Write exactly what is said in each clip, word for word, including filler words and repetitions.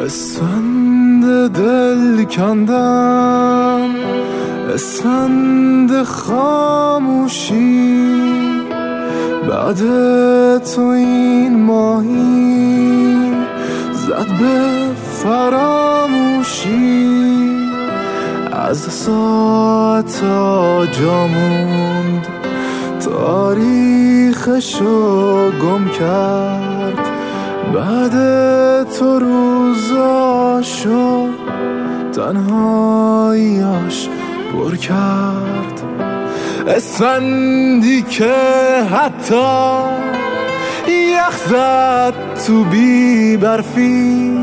اسفند دل کندم، اسفند خاموشی، بعد تو این ماهی زد به فراموشی. از ساعت تا جا موند، تاریخشو گم کرد، بعد تو روزاشو تنهاییاش پر کرد. اسفندی که حتی یخ زد تو بی برفی،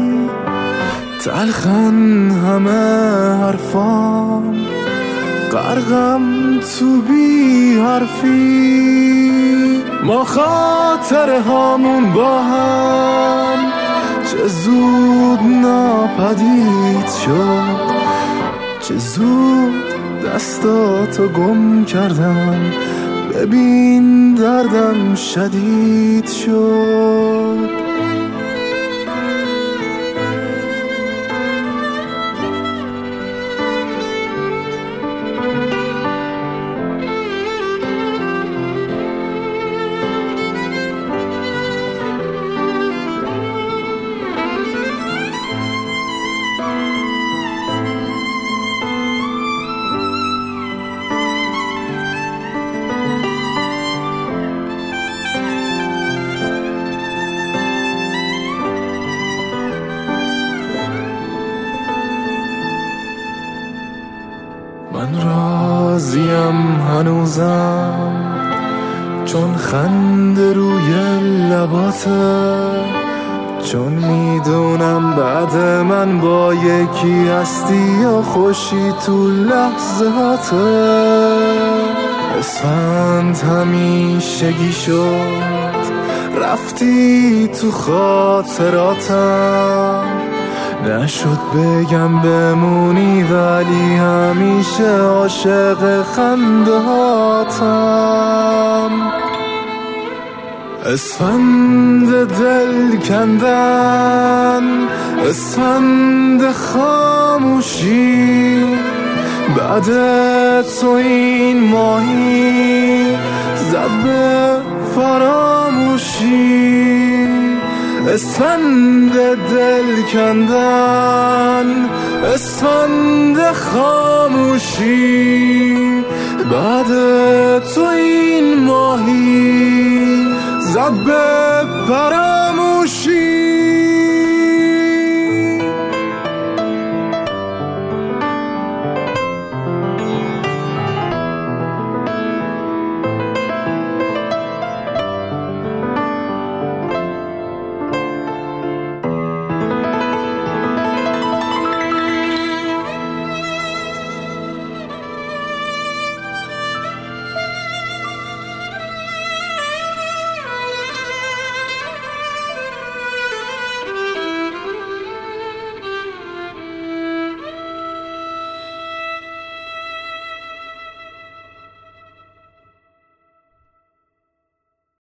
تلخن همه حرفام، غرقم تو بی حرفی. ما خاطره هامون با هم چه زود ناپدید شد، چه زود دستاتو گم کردم، ببین دردم شدید شد. من راضیم هنوزم، چون خنده روی لباته، چون میدونم بعد من با یکی هستی و خوشی تو لحظاته. اسفند همیشگی شد، رفتی تو خاطراتم، نشد بگم بمونی ولی همیشه عاشق خندهاتم. اسفند دل کندن، اسفند خاموشی، بعد تو این ماهی زد به فراموشی. اسفند دل کندن، اسفند خاموشی، بعد تو این ماهی زد به فراموشی.